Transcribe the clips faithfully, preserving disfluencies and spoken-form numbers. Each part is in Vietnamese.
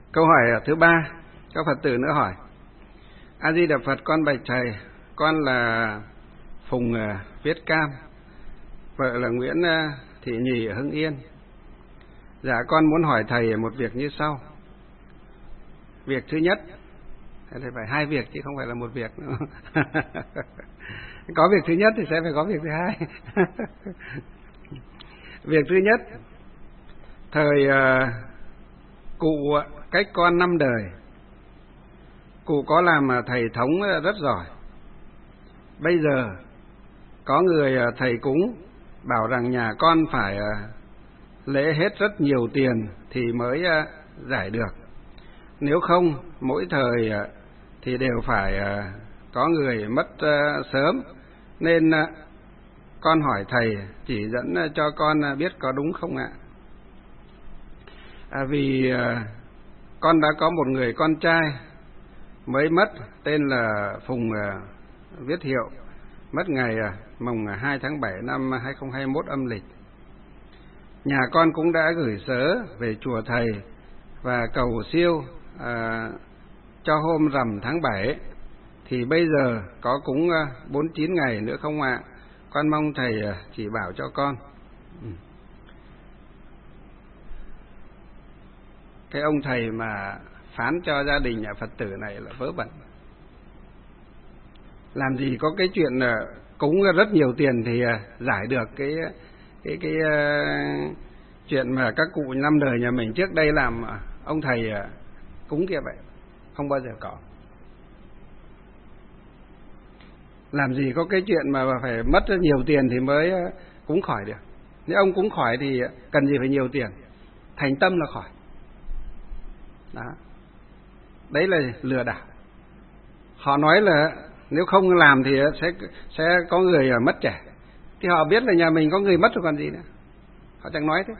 Câu hỏi thứ ba, các Phật tử nữa hỏi: A Di Đà Phật, con bạch thầy, con là Phùng Viết Cam, vợ là Nguyễn Thị Nhì ở Hưng Yên. Dạ, con muốn hỏi thầy một việc như sau. Việc thứ nhất, thì phải hai việc chứ không phải là một việc nữa. Có việc thứ nhất thì sẽ phải có việc thứ hai. Việc thứ nhất, thời uh, cụ cách con năm đời, cụ có làm thầy thống rất giỏi. Bây giờ có người thầy cúng bảo rằng nhà con phải lễ hết rất nhiều tiền thì mới giải được. Nếu không, mỗi thời thì đều phải có người mất sớm. Nên con hỏi thầy chỉ dẫn cho con biết có đúng không ạ? À, vì con đã có một người con trai mới mất, tên là Phùng Viết Hiệu, mất ngày mùng hai tháng bảy năm hai không hai mốt âm lịch. Nhà con cũng đã gửi sớ về chùa thầy và cầu siêu à, cho hôm rằm tháng bảy. Thì bây giờ có cúng bốn mươi chín ngày nữa không ạ? Con mong thầy chỉ bảo cho con. Cái ông thầy mà phán cho gia đình nhà Phật tử này là vớ vẩn. Làm gì có cái chuyện cúng rất nhiều tiền thì giải được cái cái cái uh, chuyện mà các cụ năm đời nhà mình trước đây làm ông thầy cúng kia vậy. Không bao giờ có. Làm gì có cái chuyện mà phải mất rất nhiều tiền thì mới cúng khỏi được. Nếu ông cúng khỏi thì cần gì phải nhiều tiền. Thành tâm là khỏi. Đó. Đấy là lừa đảo. Họ nói là nếu không làm thì sẽ sẽ có người mất trẻ. Thì họ biết là nhà mình có người mất rồi còn gì nữa. Họ chẳng nói thế.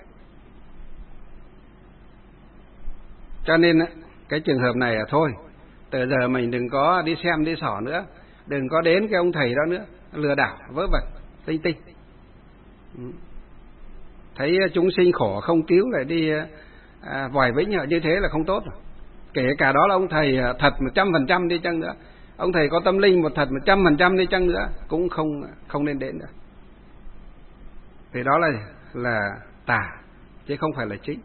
Cho nên cái trường hợp này là thôi, từ giờ mình đừng có đi xem đi xỏ nữa, đừng có đến cái ông thầy đó nữa, lừa đảo vớ vẩn tinh tinh. Thấy chúng sinh khổ không cứu lại đi à, vòi vĩnh như thế là không tốt rồi. Kể cả đó là ông thầy thật một trăm phần trăm đi chăng nữa, ông thầy có tâm linh một thật một trăm phần trăm đi chăng nữa cũng không không nên đến nữa. Vì đó là là tà chứ không phải là chính.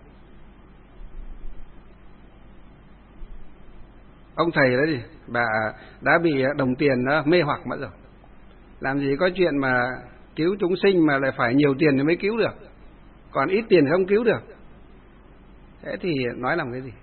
Ông thầy đấy thì bà đã bị đồng tiền đó mê hoặc mất rồi. Làm gì có chuyện mà cứu chúng sinh mà lại phải nhiều tiền thì mới cứu được, còn ít tiền thì không cứu được. Thế thì nói làm cái gì?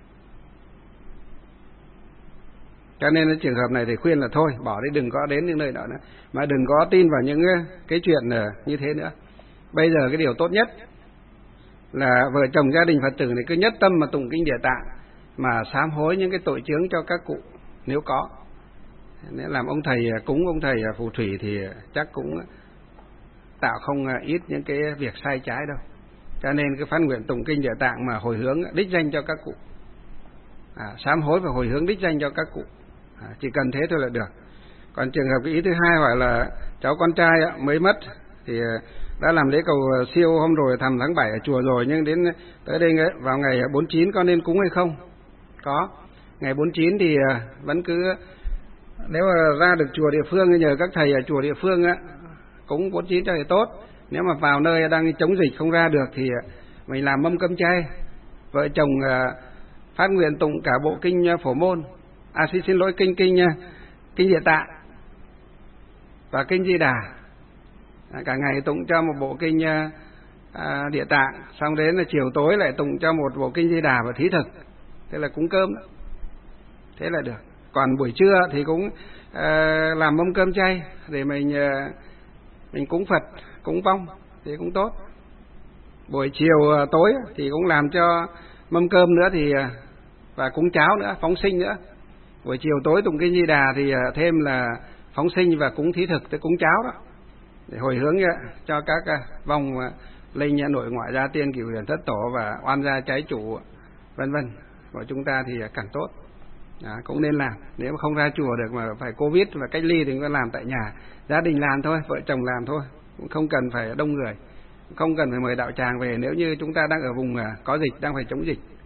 Cho nên cái trường hợp này thì khuyên là thôi, bỏ đi, đừng có đến những nơi đó nữa, mà đừng có tin vào những cái chuyện như thế nữa. Bây giờ cái điều tốt nhất là vợ chồng gia đình Phật tử này cứ nhất tâm mà tụng kinh Địa Tạng, mà sám hối những cái tội chướng cho các cụ nếu có. Nếu làm ông thầy cúng, ông thầy phù thủy thì chắc cũng tạo không ít những cái việc sai trái đâu. Cho nên cái phát nguyện tụng kinh Địa Tạng mà hồi hướng đích danh cho các cụ, à, sám hối và hồi hướng đích danh cho các cụ, à, chỉ cần thế thôi là được. Còn trường hợp cái ý thứ hai gọi là cháu con trai mới mất thì đã làm lễ cầu siêu hôm rồi thầm tháng bảy ở chùa rồi, nhưng đến tới đây vào ngày bốn mươi chín có nên cúng hay không? Có. Ngày bốn mươi chín thì vẫn cứ, nếu mà ra được chùa địa phương nhờ các thầy ở chùa địa phương á cúng bốn mươi chín cho thì tốt. Nếu mà vào nơi đang chống dịch không ra được thì mình làm mâm cơm chay. Vợ chồng phát nguyện tụng cả bộ kinh Phổ Môn, à xin xin lỗi kinh kinh kinh Địa Tạng và kinh Di Đà, cả ngày tụng cho một bộ kinh à, Địa Tạng, xong đến là chiều tối lại tụng cho một bộ kinh Di Đà và thí thực. Thế là cúng cơm đó. Thế là được. Còn buổi trưa thì cũng à, làm mâm cơm chay để mình à, mình cúng Phật, cúng vong thì cũng tốt. Buổi chiều à, tối thì cũng làm cho mâm cơm nữa thì à, và cúng cháo nữa, phóng sinh nữa. Buổi chiều tối tụng kinh Di Đà thì à, thêm là phóng sinh và cúng thí thực, tới cúng cháo đó, để hồi hướng cho các vong linh nội ngoại gia tiên cửu huyền thất tổ và oan gia trái chủ vân vân của chúng ta thì càng tốt. À, cũng nên làm. Nếu mà không ra chùa được mà phải Covid và cách ly thì cũng làm tại nhà, gia đình làm thôi, vợ chồng làm thôi, cũng không cần phải đông người, không cần phải mời đạo tràng về nếu như chúng ta đang ở vùng có dịch, đang phải chống dịch.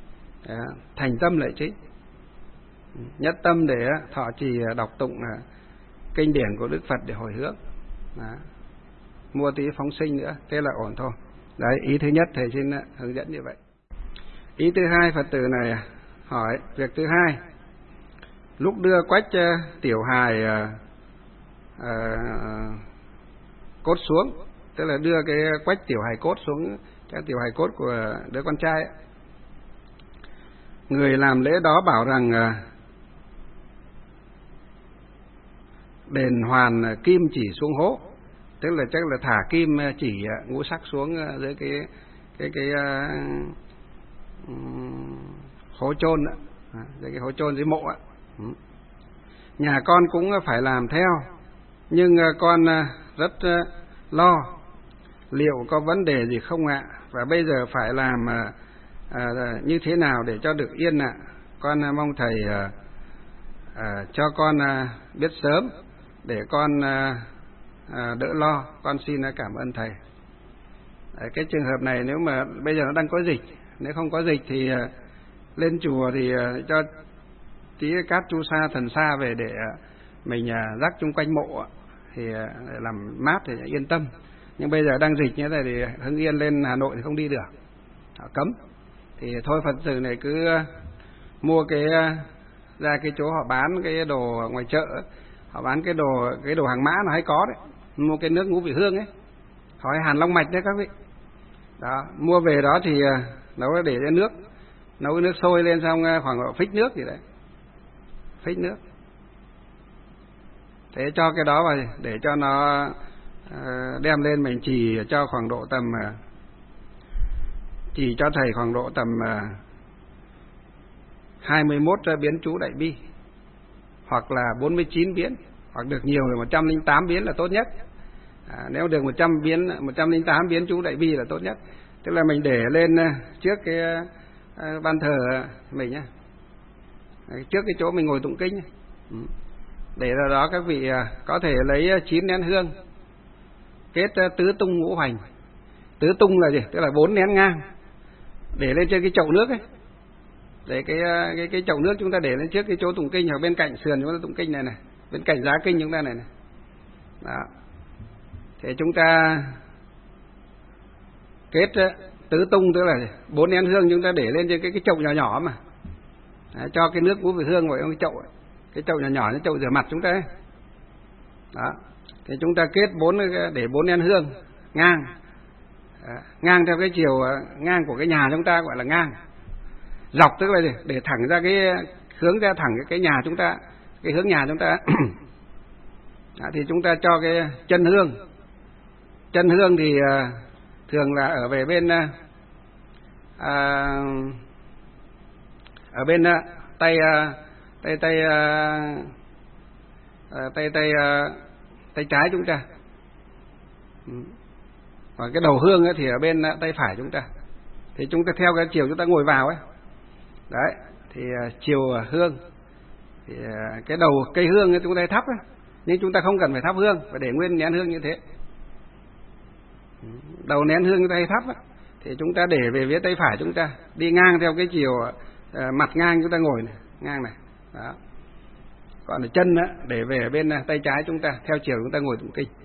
thành tâm lợi trí, nhất tâm để thọ trì đọc tụng kinh điển của Đức Phật để hồi hướng. Đó. Mua tí phóng sinh nữa, thế là ổn thôi. Đấy, ý thứ nhất thầy xin hướng dẫn như vậy. Ý thứ hai, Phật tử này hỏi việc thứ hai, lúc đưa quách tiểu hài uh, uh, cốt xuống, tức là đưa cái quách tiểu hài cốt xuống, cái tiểu hài cốt của đứa con trai ấy. Người làm lễ đó bảo rằng uh, đền hoàn kim chỉ xuống hố, tức là chắc là thả kim chỉ ngũ sắc xuống dưới cái cái cái uh, hố chôn đó, dưới cái hố chôn dưới mộ á. Nhà con cũng phải làm theo, nhưng con rất lo liệu có vấn đề gì không ạ? Và bây giờ phải làm à, như thế nào để cho được yên ạ? Con mong thầy à, à, cho con à, biết sớm để con à, à, đỡ lo. Con xin cảm ơn thầy. Đấy, cái trường hợp này nếu mà bây giờ nó đang có dịch, nếu không có dịch thì à, lên chùa thì à, cho tí cát chu sa thần sa về để à, mình à, rắc chung quanh mộ thì à, làm mát thì yên tâm. Nhưng bây giờ đang dịch như thế này thì Hưng Yên lên Hà Nội thì không đi được, họ cấm. Thì thôi Phật tử này cứ mua cái ra cái chỗ họ bán cái đồ ngoài chợ, họ bán cái đồ cái đồ hàng mã nó hay có đấy, mua cái nước ngũ vị hương ấy, hỏi Hàn Long Mạch đấy các vị. Đó, mua về đó thì nấu để ra nước, nấu cái nước sôi lên xong khoảng phích nước gì đấy, phích nước. Thế cho cái đó vào để cho nó đem lên mình chỉ cho khoảng độ tầm chỉ cho thầy khoảng độ tầm hai mươi mốt biến chú đại bi, hoặc là bốn mươi chín biến, hoặc được nhiều là một trăm lẻ tám biến là tốt nhất. À, nếu được một trăm biến, một trăm lẻ tám biến chú đại bi là tốt nhất. Tức là mình để lên trước cái ban thờ mình nhá, trước cái chỗ mình ngồi tụng kinh, để ra đó các vị có thể lấy chín nén hương kết tứ tung ngũ hoành. Tứ tung là gì? Tức là bốn nén ngang để lên trên cái chậu nước ấy, để cái cái cái chậu nước chúng ta để lên trước cái chỗ tụng kinh, ở bên cạnh sườn chúng ta tụng kinh này này, bên cạnh giá kinh chúng ta này này. Đó. Thế chúng ta kết tứ tung, tức là bốn nén hương chúng ta để lên trên cái cái chậu nhỏ nhỏ mà. Đấy, cho cái nước ngũ vị hương vào trong cái chậu ấy. Cái chậu nhỏ nhỏ, cái chậu rửa mặt chúng ta ấy. Đó. Thì chúng ta kết bốn để bốn nén hương ngang, à, ngang theo cái chiều ngang của cái nhà chúng ta, gọi là ngang. Dọc tức là để thẳng ra cái hướng ra thẳng cái nhà chúng ta, cái hướng nhà chúng ta. Đó, thì chúng ta cho cái chân hương, chân hương thì uh, thường là ở về bên uh, ở bên uh, tay uh, tay tay uh, uh, tay tay uh, tay trái chúng ta. Còn cái đầu hương ấy thì ở bên tay phải chúng ta. Thì chúng ta theo cái chiều chúng ta ngồi vào ấy. Đấy, thì uh, chiều hương thì uh, cái đầu cây hương ấy chúng ta thắp ấy. Nhưng chúng ta không cần phải thắp hương, phải để nguyên nén hương như thế. Đầu nén hương chúng ta hay thắp ấy, thì chúng ta để về phía tay phải chúng ta, đi ngang theo cái chiều uh, mặt ngang chúng ta ngồi này, ngang này. Đó. Còn ở chân á, để về ở bên tay trái chúng ta, theo chiều chúng ta ngồi tụng kinh.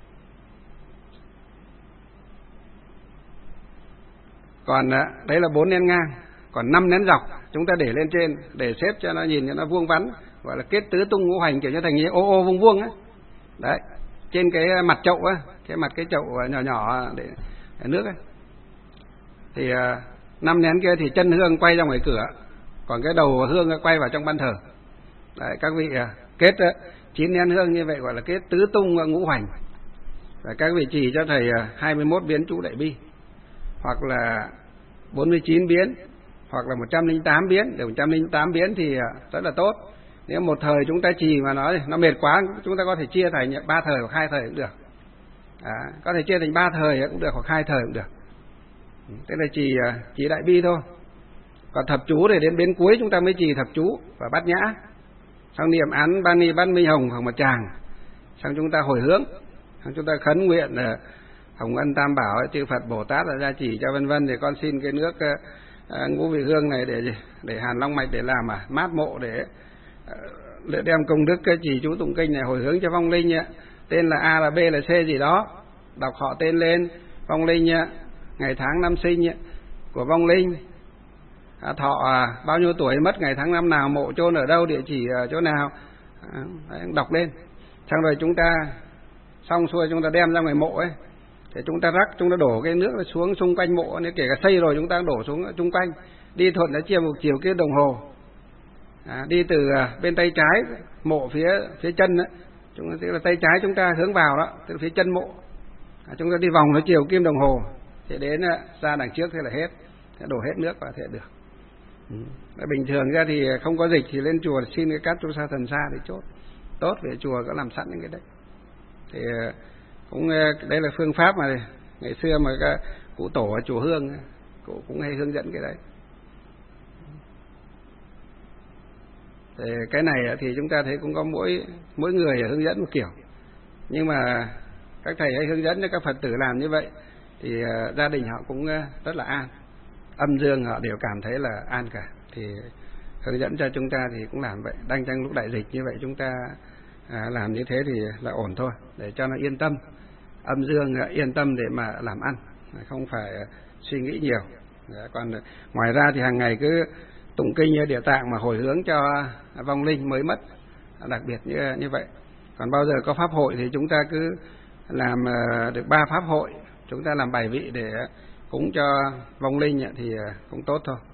Còn đấy là bốn nén ngang. Còn năm nén dọc chúng ta để lên trên, để xếp cho nó nhìn cho nó vuông vắn, gọi là kết tứ tung ngũ hoành, kiểu như thành như ô ô vuông vuông á. Đấy, trên cái mặt chậu á, cái mặt cái chậu nhỏ nhỏ để, để nước ấy. Thì năm nén kia thì chân hương quay ra ngoài cửa, còn cái đầu hương quay vào trong ban thờ. Đấy, các vị kết chín nén hương như vậy gọi là kết tứ tung ngũ hoành. Và các vị chỉ cho thầy hai mươi mốt biến chú đại bi, hoặc là bốn mươi chín biến, hoặc là một trăm lẻ tám biến. Để một trăm lẻ tám biến thì rất là tốt. Nếu một thời chúng ta trì mà nói nó mệt quá, chúng ta có thể chia thành ba thời hoặc hai thời cũng được. À, có thể chia thành ba thời cũng được, hoặc hai thời cũng được. Thế là trì trì đại bi thôi. Còn thập chú thì đến bên cuối chúng ta mới trì thập chú và bát nhã. Xong niệm án ban ni ban minh hồng hoặc một tràng, xong chúng ta hồi hướng, xong chúng ta khấn nguyện hồng ân tam bảo chư Phật Bồ Tát là gia chỉ cho vân vân. Thì con xin cái nước à, ngũ vị hương này để để hàn long mạch, để làm à mát mộ, để để đem công đức cái chỉ chú tụng kinh này hồi hướng cho vong linh ạ. Tên là A là B là C gì đó, đọc họ tên lên, vong linh ạ, ngày tháng năm sinh ạ của vong linh, à, thọ à, bao nhiêu tuổi, mất ngày tháng năm nào, mộ chôn ở đâu, địa chỉ ở chỗ nào, à, đọc lên. Xong rồi chúng ta xong xuôi chúng ta đem ra ngoài mộ ấy, để chúng ta rắc, chúng ta đổ cái nước xuống xung quanh mộ, nếu kể cả xây rồi chúng ta đổ xuống xung quanh, đi thuận đến chiều một chiều kia đồng hồ, à, đi từ bên tay trái mộ phía phía chân đó, chúng ta tức là tay trái chúng ta hướng vào đó, từ phía chân mộ, à, chúng ta đi vòng nó chiều kim đồng hồ, thì đến ra đằng trước thế là hết, thế đổ hết nước vào thế được. Ừ. Bình thường ra thì không có dịch thì lên chùa xin cái cát chu sa thần sa để chốt tốt, về chùa có làm sẵn những cái đấy. Thì cũng đây là phương pháp mà ngày xưa mà các cụ tổ ở chùa Hương cụ cũng hay hướng dẫn cái đấy. Thì cái này thì chúng ta thấy cũng có mỗi mỗi người hướng dẫn một kiểu, nhưng mà các thầy hay hướng dẫn cho các Phật tử làm như vậy thì uh, gia đình họ cũng uh, rất là an, âm dương họ đều cảm thấy là an cả, thì hướng dẫn cho chúng ta thì cũng làm vậy. Đang trong lúc đại dịch như vậy chúng ta à, làm như thế thì là ổn thôi, để cho nó yên tâm, âm dương uh, yên tâm để mà làm ăn, không phải uh, suy nghĩ nhiều. Đấy, còn uh, ngoài ra thì hàng ngày cứ tụng kinh như Địa Tạng mà hồi hướng cho vong linh mới mất, đặc biệt như như vậy. Còn bao giờ có pháp hội thì chúng ta cứ làm được ba pháp hội, chúng ta làm bài vị để cúng cho vong linh thì cũng tốt thôi.